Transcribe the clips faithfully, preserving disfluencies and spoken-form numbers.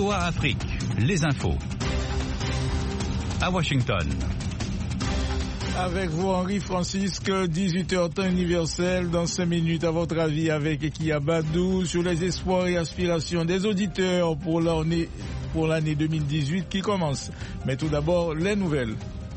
O A Afrique, les infos. À Washington. Avec vous, Henri Francisque, dix-huit heures temps universel, dans cinq minutes, à votre avis, avec Ekia Badou, sur les espoirs et aspirations des auditeurs pour l'année, pour l'année deux mille dix-huit qui commence. Mais tout d'abord, les nouvelles.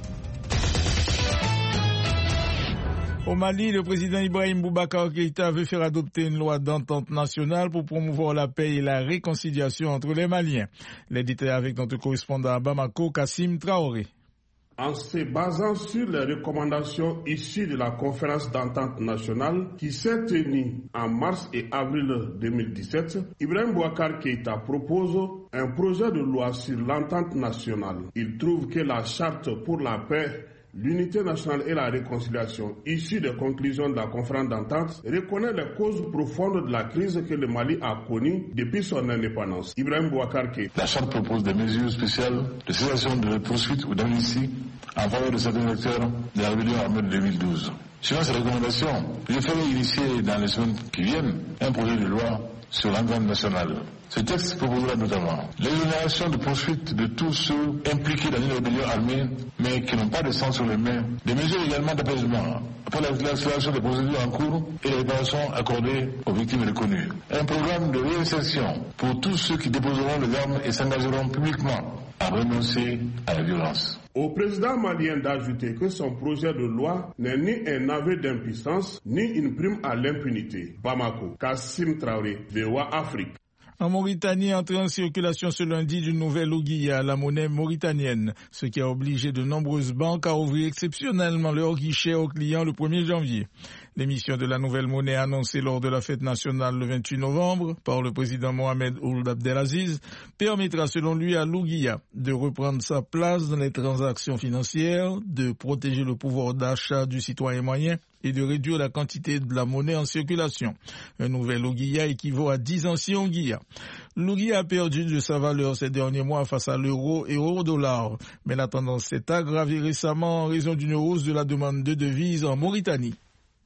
Au Mali, le président Ibrahim Boubacar Keïta veut faire adopter une loi d'entente nationale pour promouvoir la paix et la réconciliation entre les Maliens. Les détails avec notre correspondant à Bamako, Kassim Traoré. En se basant sur les recommandations issues de la conférence d'entente nationale qui s'est tenue en mars et avril deux mille dix-sept, Ibrahim Boubacar Keïta propose un projet de loi sur l'entente nationale. Il trouve que la charte pour la paix, l'unité nationale et la réconciliation, issue des conclusions de la conférence d'entente, reconnaît les causes profondes de la crise que le Mali a connue depuis son indépendance. Ibrahim Boubacar Keïta. La charte propose des mesures spéciales de cessation de poursuite ou d'amnistie en faveur de certains acteurs de la rébellion armée de deux mille douze. Suivant ces recommandations, je ferai initier dans les semaines qui viennent un projet de loi sur l'entente nationale. Ce texte proposera notamment l'exonération de poursuite de tous ceux impliqués dans une rébellion armée, mais qui n'ont pas de sang sur les mains, des mesures également d'apaisement pour l'accélération des procédures en cours et les réparations accordées aux victimes reconnues. Un programme de réinsertion pour tous ceux qui déposeront les armes et s'engageront publiquement à renoncer à la violence. Au président malien d'ajouter que son projet de loi n'est ni un aveu d'impuissance, ni une prime à l'impunité. Bamako, Kassim Traoré, V O A Afrique. En Mauritanie, entrée en circulation ce lundi d'une nouvelle ouguiya, la monnaie mauritanienne, ce qui a obligé de nombreuses banques à ouvrir exceptionnellement leurs guichets aux clients le premier janvier. L'émission de la nouvelle monnaie annoncée lors de la fête nationale le vingt-huit novembre par le président Mohamed Ould Abdelaziz permettra selon lui à l'ouguiya de reprendre sa place dans les transactions financières, de protéger le pouvoir d'achat du citoyen moyen et de réduire la quantité de la monnaie en circulation. Un nouvel ouguiya équivaut à dix anciens ouguiyas. L'ouguiya a perdu de sa valeur ces derniers mois face à l'euro et au dollar, mais la tendance s'est aggravée récemment en raison d'une hausse de la demande de devises en Mauritanie.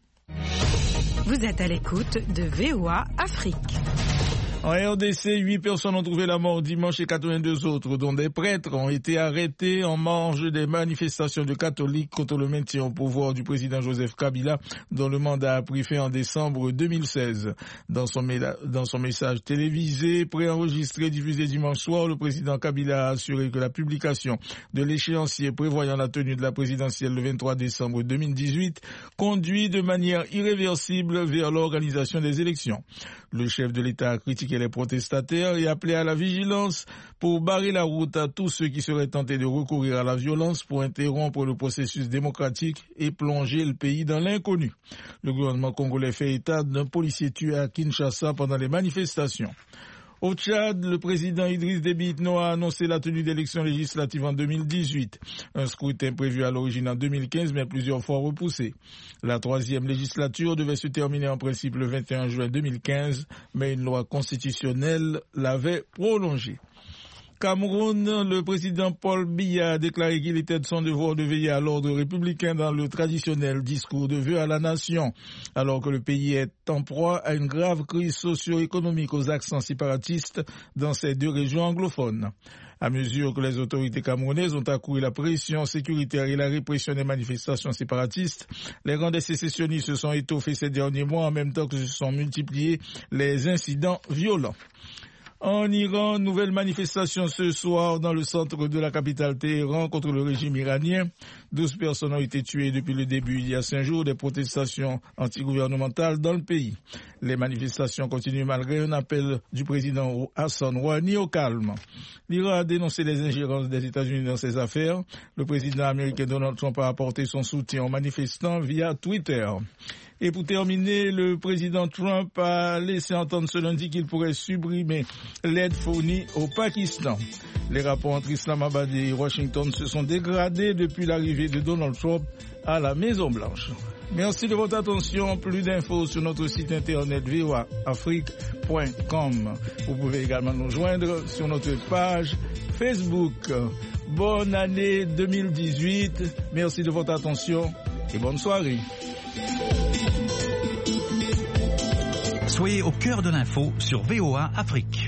Vous êtes à l'écoute de V O A Afrique. En R D C, huit personnes ont trouvé la mort dimanche et quatre-vingt-deux autres, dont des prêtres, ont été arrêtés en marge des manifestations de catholiques contre le maintien au pouvoir du président Joseph Kabila, dont le mandat a pris fin en décembre deux mille seize. Dans son, dans son message télévisé, préenregistré, diffusé dimanche soir, le président Kabila a assuré que la publication de l'échéancier prévoyant la tenue de la présidentielle le vingt-trois décembre deux mille dix-huit conduit de manière irréversible vers l'organisation des élections. Le chef de l'État a critiqué les protestataires et appelé à la vigilance pour barrer la route à tous ceux qui seraient tentés de recourir à la violence pour interrompre le processus démocratique et plonger le pays dans l'inconnu. Le gouvernement congolais fait état d'un policier tué à Kinshasa pendant les manifestations. Au Tchad, le président Idriss Déby Itno a annoncé la tenue d'élections législatives en deux mille dix-huit. Un scrutin prévu à l'origine en deux mille quinze, mais plusieurs fois repoussé. La troisième législature devait se terminer en principe le vingt et un juin deux mille quinze, mais une loi constitutionnelle l'avait prolongée. Cameroun, le président Paul Biya a déclaré qu'il était de son devoir de veiller à l'ordre républicain dans le traditionnel discours de vœux à la nation, alors que le pays est en proie à une grave crise socio-économique aux accents séparatistes dans ces deux régions anglophones. À mesure que les autorités camerounaises ont accru la pression sécuritaire et la répression des manifestations séparatistes, les rangs des sécessionnistes se sont étoffés ces derniers mois en même temps que se sont multipliés les incidents violents. En Iran, nouvelle manifestation ce soir dans le centre de la capitale Téhéran contre le régime iranien. douze personnes ont été tuées depuis le début, il y a cinq jours, des protestations antigouvernementales dans le pays. Les manifestations continuent malgré un appel du président Hassan Rouhani au calme. L'Iran a dénoncé les ingérences des États-Unis dans ces affaires. Le président américain Donald Trump a apporté son soutien aux manifestants via Twitter. Et pour terminer, le président Trump a laissé entendre ce lundi qu'il pourrait supprimer l'aide fournie au Pakistan. Les rapports entre Islamabad et Washington se sont dégradés depuis l'arrivée de Donald Trump à la Maison-Blanche. Merci de votre attention. Plus d'infos sur notre site internet v o a afrique point com. Vous pouvez également nous joindre sur notre page Facebook. Bonne année deux mille dix-huit. Merci de votre attention et bonne soirée. Soyez au cœur de l'info sur V O A Afrique.